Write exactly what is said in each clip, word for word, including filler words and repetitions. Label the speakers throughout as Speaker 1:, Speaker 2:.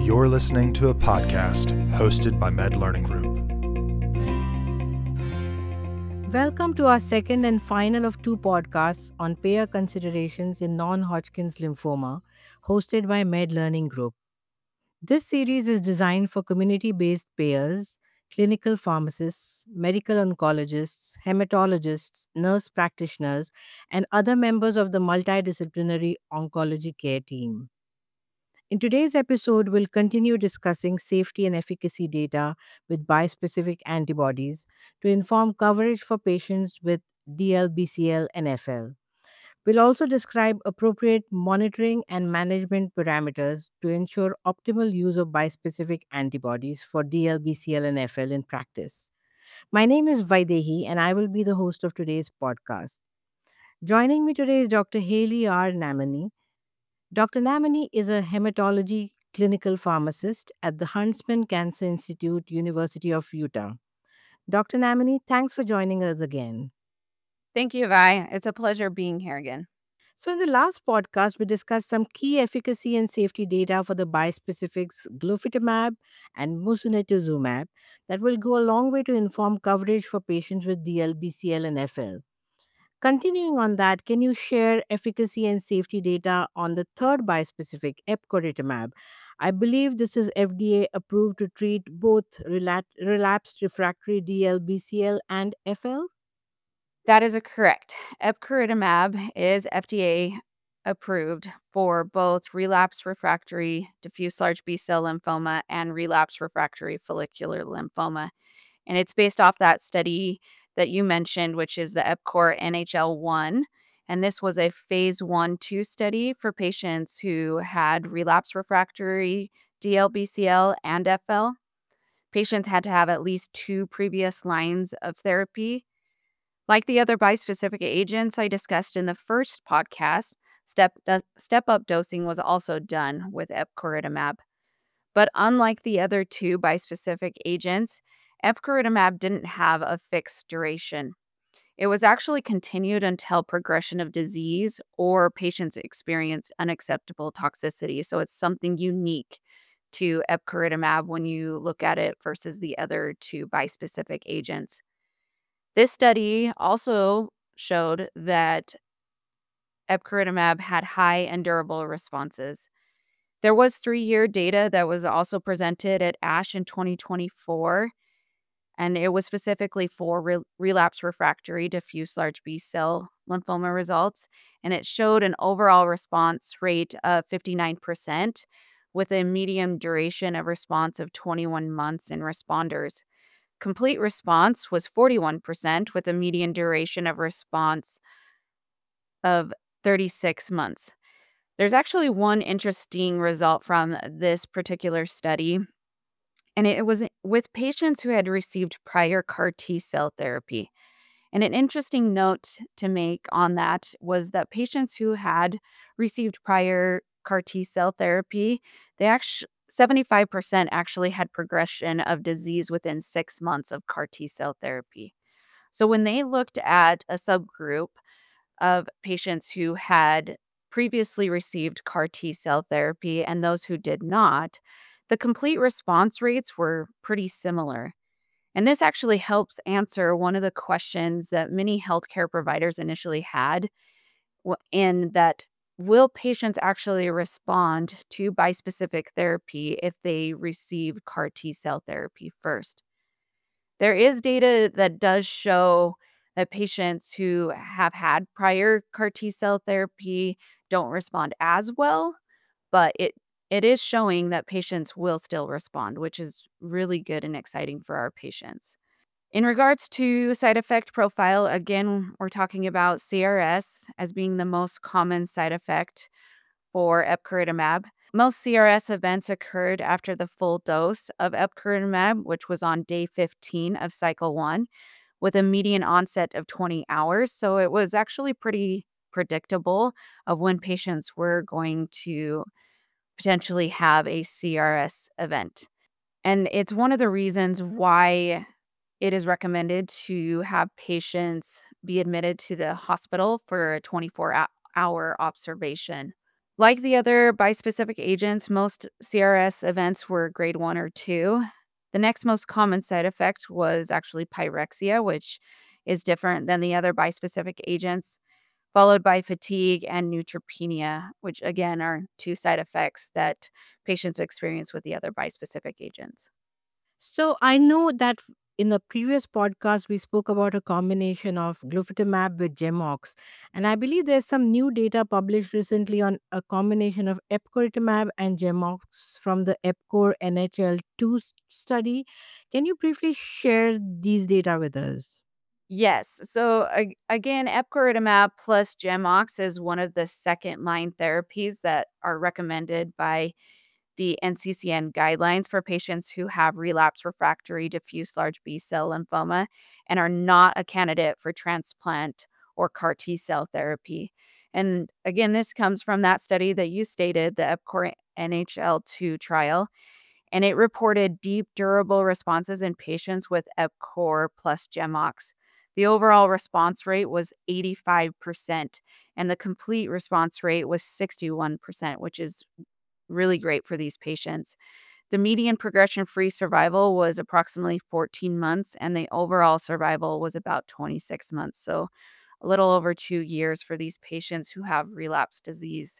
Speaker 1: You're listening to a podcast hosted by Med Learning Group.
Speaker 2: Welcome to our second and final of two podcasts on payer considerations in non-Hodgkin's lymphoma, hosted by Med Learning Group. This series is designed for community-based payers, clinical pharmacists, medical oncologists, hematologists, nurse practitioners, and other members of the multidisciplinary oncology care team. In today's episode, we'll continue discussing safety and efficacy data with bispecific antibodies to inform coverage for patients with D L B C L and F L. We'll also describe appropriate monitoring and management parameters to ensure optimal use of bispecific antibodies for D L B C L and F L in practice. My name is Vaidehi, and I will be the host of today's podcast. Joining me today is Doctor Haley R. Namani. Doctor Namani is a hematology clinical pharmacist at the Huntsman Cancer Institute, University of Utah. Doctor Namani, thanks for joining us again.
Speaker 3: Thank you, Vi. It's a pleasure being here again.
Speaker 2: So, in the last podcast, we discussed some key efficacy and safety data for the bispecifics glofitamab and mosunetuzumab that will go a long way to inform coverage for patients with D L B C L and F L. Continuing on that, can you share efficacy and safety data on the third bispecific, epcoritamab? I believe this is F D A approved to treat both relat- relapsed refractory D L B C L and F L.
Speaker 3: That is a correct. Epcoritamab is F D A approved for both relapse refractory diffuse large B-cell lymphoma and relapse refractory follicular lymphoma. And it's based off that study that you mentioned, which is the EPCOR N H L one. And this was a phase one two study for patients who had relapse refractory D L B C L and F L. Patients had to have at least two previous lines of therapy. Like the other bispecific agents I discussed in the first podcast, step the step-up dosing was also done with epcoritamab. But unlike the other two bispecific agents, epcoritamab didn't have a fixed duration. It was actually continued until progression of disease or patients experienced unacceptable toxicity. So it's something unique to epcoritamab when you look at it versus the other two bispecific agents. This study also showed that epcoritamab had high and durable responses. There was three-year data that was also presented at ASH in twenty twenty-four, and it was specifically for re- relapse refractory diffuse large B-cell lymphoma results, and it showed an overall response rate of fifty-nine percent with a median duration of response of twenty-one months in responders. Complete response was forty-one percent with a median duration of response of thirty-six months. There's actually one interesting result from this particular study, and it was with patients who had received prior C A R T cell therapy. And an interesting note to make on that was that patients who had received prior C A R T cell therapy, they actually seventy-five percent actually had progression of disease within six months of C A R T cell therapy. So when they looked at a subgroup of patients who had previously received C A R T cell therapy and those who did not, the complete response rates were pretty similar. And this actually helps answer one of the questions that many healthcare providers initially had, in that will patients actually respond to bispecific therapy if they receive C A R T cell therapy first? There is data that does show that patients who have had prior C A R T cell therapy don't respond as well, but it it is showing that patients will still respond, which is really good and exciting for our patients. In regards to side effect profile, again, we're talking about C R S as being the most common side effect for epcoritamab. Most C R S events occurred after the full dose of epcoritamab, which was on day fifteen of cycle one, with a median onset of twenty hours. So it was actually pretty predictable of when patients were going to potentially have a C R S event. And it's one of the reasons why it is recommended to have patients be admitted to the hospital for a twenty-four hour observation. Like the other bispecific agents, most C R S events were grade one or two. The next most common side effect was actually pyrexia, which is different than the other bispecific agents, followed by fatigue and neutropenia, which again are two side effects that patients experience with the other bispecific agents.
Speaker 2: So I know that in the previous podcast we spoke about a combination of glofitamab with Gemox, and I believe there's some new data published recently on a combination of epcoritamab and Gemox from the EPCOR N H L two study. Can you briefly share these data with us?
Speaker 3: Yes. So ag- again, epcoritamab plus Gemox is one of the second line therapies that are recommended by the N C C N guidelines for patients who have relapse refractory diffuse large B cell lymphoma and are not a candidate for transplant or CAR T cell therapy. And again, this comes from that study that you stated, the EPCOR N H L two trial, and it reported deep, durable responses in patients with EPCOR plus GemOx. The overall response rate was eighty-five percent, and the complete response rate was sixty-one percent, which is really great for these patients. The median progression free survival was approximately fourteen months, and the overall survival was about twenty-six months. So, a little over two years for these patients who have relapsed disease.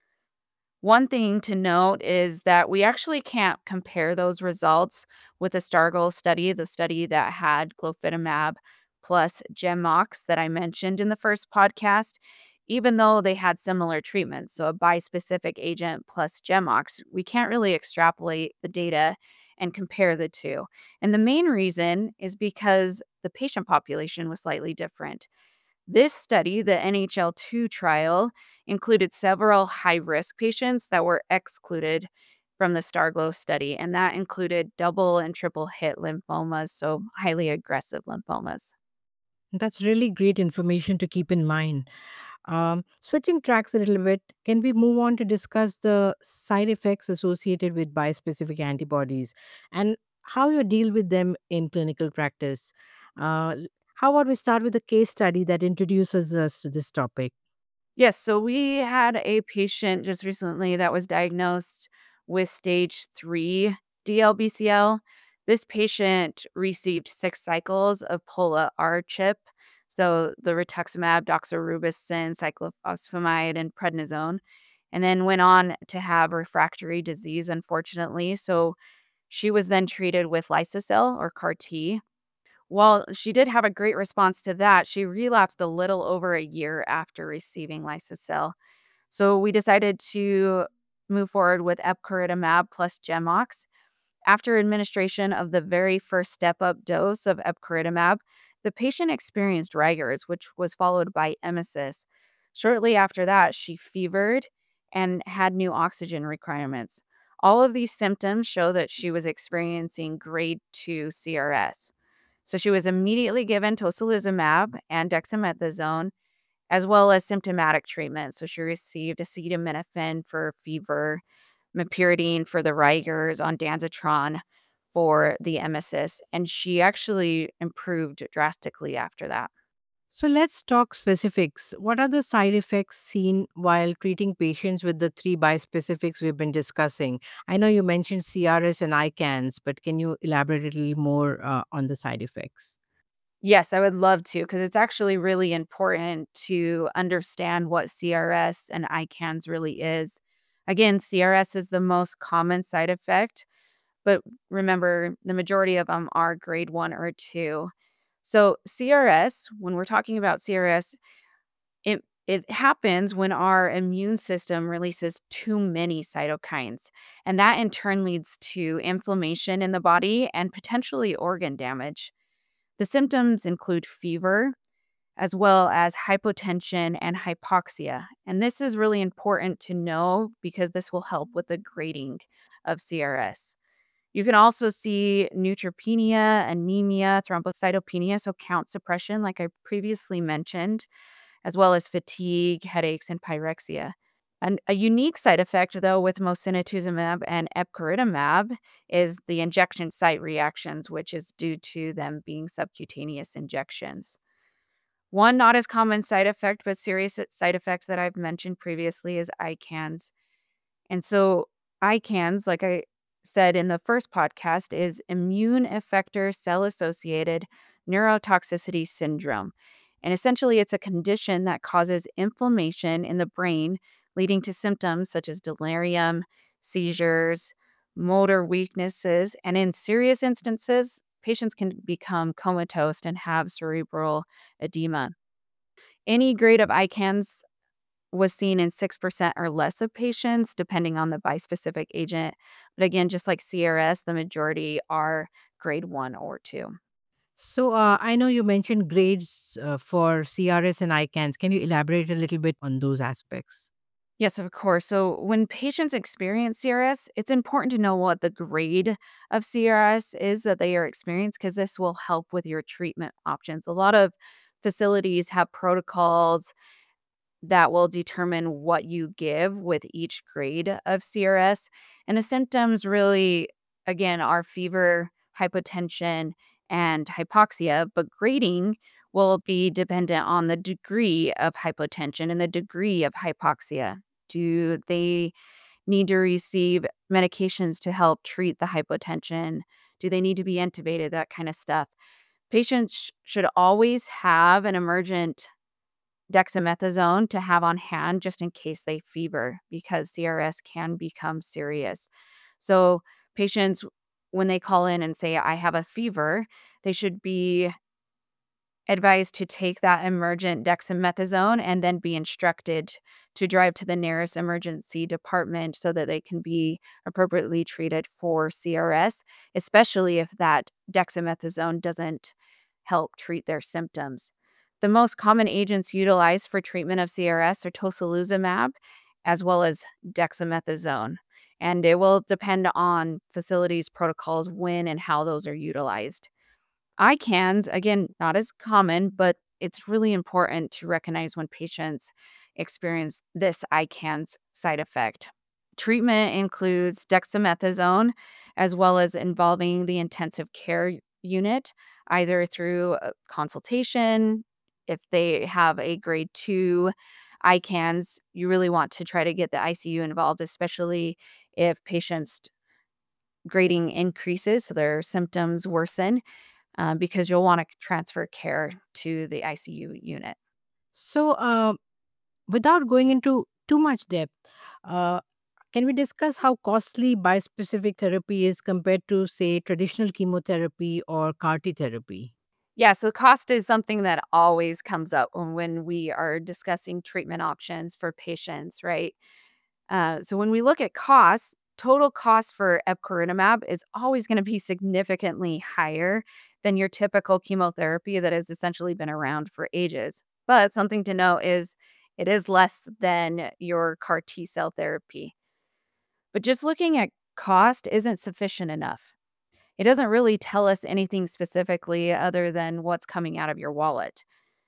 Speaker 3: One thing to note is that we actually can't compare those results with the Stargirl study, the study that had glofitamab plus Gemox that I mentioned in the first podcast, even though they had similar treatments. So, a bispecific agent plus Gemox, we can't really extrapolate the data and compare the two. And the main reason is because the patient population was slightly different. This study, the N H L two trial, included several high risk patients that were excluded from the STARGLOW study, and that included double and triple hit lymphomas, so highly aggressive lymphomas.
Speaker 2: That's really great information to keep in mind. Um, switching tracks a little bit, can we move on to discuss the side effects associated with bispecific antibodies and how you deal with them in clinical practice? Uh, l- how about we start with a case study that introduces us to this topic?
Speaker 3: Yes, so we had a patient just recently that was diagnosed with stage three D L B C L. This patient received six cycles of Pola R-CHP, so the rituximab, doxorubicin, cyclophosphamide, and prednisone, and then went on to have refractory disease, unfortunately. So she was then treated with Lysocell or CAR T. While she did have a great response to that, she relapsed a little over a year after receiving Lysocell. So we decided to move forward with epcoritamab plus Gemox. After administration of the very first step-up dose of epcoritamab, the patient experienced rigors, which was followed by emesis. Shortly after that, she fevered and had new oxygen requirements. All of these symptoms show that she was experiencing grade two C R S. So she was immediately given tocilizumab and dexamethasone, as well as symptomatic treatment. So she received acetaminophen for fever, meperidine for the rigors, ondansetron for the emesis, and she actually improved drastically after that.
Speaker 2: So let's talk specifics. What are the side effects seen while treating patients with the three bispecifics we've been discussing? I know you mentioned C R S and I CANS, but can you elaborate a little more uh, on the side effects?
Speaker 3: Yes, I would love to because it's actually really important to understand what C R S and I CANS really is. Again, C R S is the most common side effect, but remember, the majority of them are grade one or two. So, C R S, when we're talking about C R S, it it happens when our immune system releases too many cytokines, and that in turn leads to inflammation in the body and potentially organ damage. The symptoms include fever, as well as hypotension and hypoxia. And this is really important to know because this will help with the grading of C R S. You can also see neutropenia, anemia, thrombocytopenia, so count suppression, like I previously mentioned, as well as fatigue, headaches, and pyrexia. An, a unique side effect, though, with mosunetuzumab and epcoritamab is the injection site reactions, which is due to them being subcutaneous injections. One not as common side effect, but serious side effect that I've mentioned previously is I CANS. And so I CANS, like I said in the first podcast, is immune effector cell-associated neurotoxicity syndrome. And essentially, it's a condition that causes inflammation in the brain, leading to symptoms such as delirium, seizures, motor weaknesses, and in serious instances, patients can become comatose and have cerebral edema. Any grade of I CANS was seen in six percent or less of patients, depending on the bispecific agent. But again, just like C R S, the majority are grade one or two.
Speaker 2: So, uh, I know you mentioned grades uh, for C R S and I CANS. Can you elaborate a little bit on those aspects?
Speaker 3: Yes, of course. So when patients experience C R S, it's important to know what the grade of C R S is that they are experiencing because this will help with your treatment options. A lot of facilities have protocols that will determine what you give with each grade of C R S. And the symptoms really, again, are fever, hypotension, and hypoxia, but grading will be dependent on the degree of hypotension and the degree of hypoxia. Do they need to receive medications to help treat the hypotension? Do they need to be intubated? That kind of stuff. Patients sh- should always have an emergent dexamethasone to have on hand just in case they fever because C R S can become serious. So, patients, when they call in and say, I have a fever, they should be advised to take that emergent dexamethasone and then be instructed to drive to the nearest emergency department so that they can be appropriately treated for C R S, especially if that dexamethasone doesn't help treat their symptoms. The most common agents utilized for treatment of C R S are tocilizumab as well as dexamethasone. And it will depend on facilities' protocols when and how those are utilized. I CANS, again, not as common, but it's really important to recognize when patients experience this I CANS side effect. Treatment includes dexamethasone as well as involving the intensive care unit, either through a consultation. If they have a grade two I CANS, you really want to try to get the I C U involved, especially if patients' grading increases, so their symptoms worsen uh, because you'll want to transfer care to the I C U unit.
Speaker 2: So, uh, without going into too much depth, uh, can we discuss how costly bispecific therapy is compared to, say, traditional chemotherapy or C A R T therapy?
Speaker 3: Yeah, so cost is something that always comes up when when we are discussing treatment options for patients, right? Uh, so when we look at costs, total cost for epcoritamab is always going to be significantly higher than your typical chemotherapy that has essentially been around for ages. But something to note is it is less than your C A R T cell therapy. But just looking at cost isn't sufficient enough. It doesn't really tell us anything specifically other than what's coming out of your wallet.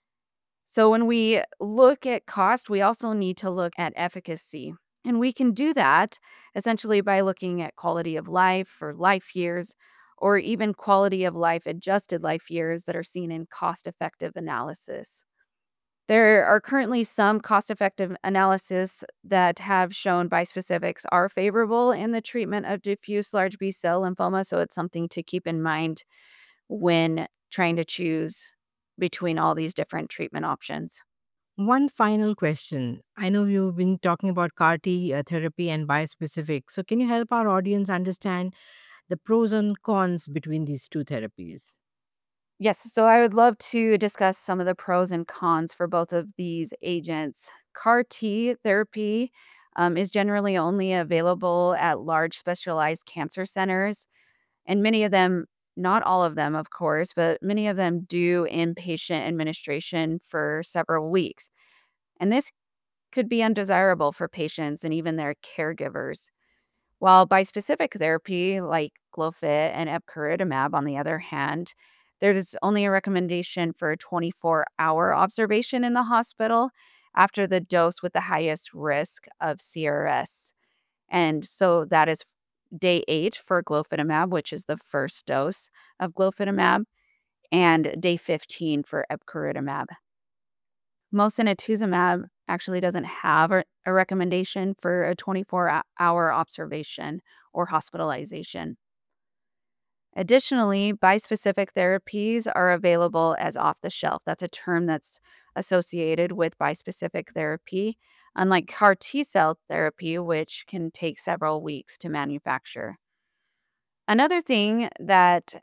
Speaker 3: So when we look at cost, we also need to look at efficacy. And we can do that essentially by looking at quality of life or life years, or even quality of life adjusted life years that are seen in cost effective analysis. There are currently some cost effective analysis that have shown bispecifics are favorable in the treatment of diffuse large B cell lymphoma. So it's something to keep in mind when trying to choose between all these different treatment options.
Speaker 2: One final question. I know you've been talking about C A R T uh, therapy and bispecific. So, can you help our audience understand the pros and cons between these two therapies?
Speaker 3: Yes, so I would love to discuss some of the pros and cons for both of these agents. C A R T therapy um, is generally only available at large specialized cancer centers, and many of them, not all of them, of course, but many of them do inpatient administration for several weeks. And this could be undesirable for patients and even their caregivers. While bispecific therapy like Glofit and epcoritamab, on the other hand, there's only a recommendation for a twenty-four hour observation in the hospital after the dose with the highest risk of C R S. And so that is day eight for glofitamab, which is the first dose of glofitamab, and day fifteen for epcoritamab. Mosunetuzumab actually doesn't have a, a recommendation for a twenty-four hour observation or hospitalization. Additionally, bispecific therapies are available as off the shelf. That's a term that's associated with bispecific therapy, unlike CAR T cell therapy, which can take several weeks to manufacture. Another thing that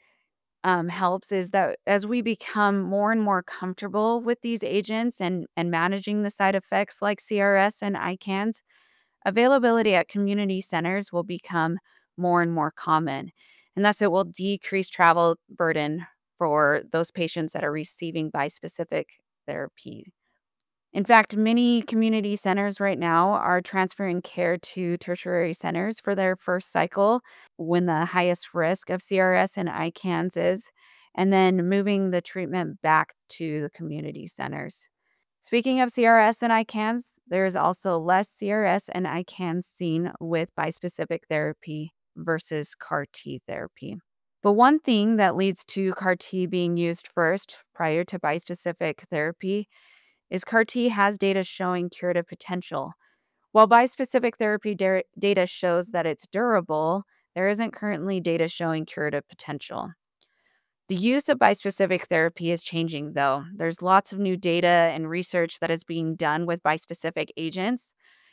Speaker 3: um, helps is that as we become more and more comfortable with these agents and, and managing the side effects like C R S and I CANS, availability at community centers will become more and more common. And thus, it will decrease travel burden for those patients that are receiving bispecific therapy. In fact, many community centers right now are transferring care to tertiary centers for their first cycle when the highest risk of C R S and I CANS is, and then moving the treatment back to the community centers. Speaking of C R S and I CANS, there is also less C R S and I CANS seen with bispecific therapy versus CAR T therapy. But one thing that leads to CAR T being used first prior to bispecific therapy is CAR T has data showing curative potential. While bispecific therapy da- data shows that it's durable, there isn't currently data showing curative potential. The use of bispecific therapy is changing, though. There's lots of new data and research that is being done with bispecific agents.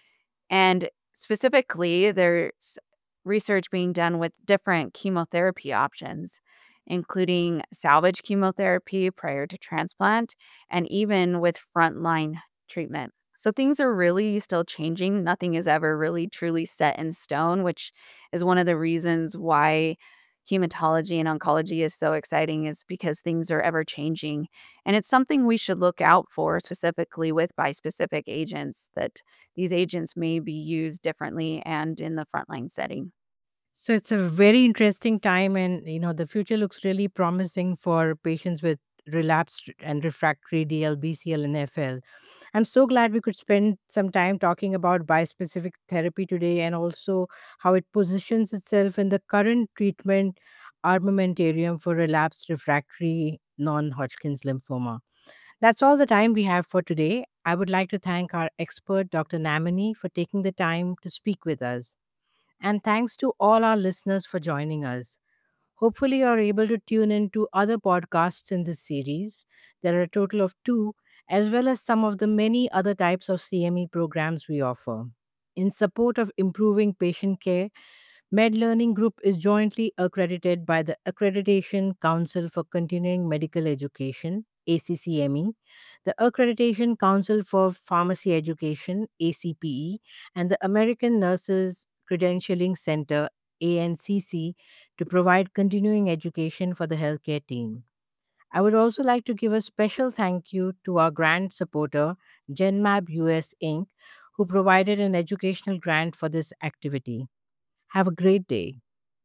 Speaker 3: And specifically, there's research being done with different chemotherapy options, including salvage chemotherapy prior to transplant and even with frontline treatment. So things are really still changing. Nothing is ever really truly set in stone, which is one of the reasons why hematology and oncology is so exciting, is because things are ever changing. And it's something we should look out for, specifically with bispecific agents, that these agents may be used differently and in the frontline setting.
Speaker 2: So it's a very interesting time, and you know the future looks really promising for patients with relapsed and refractory D L B C L and F L. I'm so glad we could spend some time talking about bispecific therapy today, and also how it positions itself in the current treatment armamentarium for relapsed refractory non-Hodgkin's lymphoma. That's all the time we have for today. I would like to thank our expert, Doctor Namani, for taking the time to speak with us. And thanks to all our listeners for joining us. Hopefully, you're able to tune in to other podcasts in this series. There are a total of two, as well as some of the many other types of C M E programs we offer. In support of improving patient care, MedLearning Group is jointly accredited by the Accreditation Council for Continuing Medical Education, A C C M E, the Accreditation Council for Pharmacy Education, A C P E, and the American Nurses Credentialing Center, A N C C, to provide continuing education for the healthcare team. I would also like to give a special thank you to our grant supporter, GenMab U S Incorporated, who provided an educational grant for this activity. Have a great day.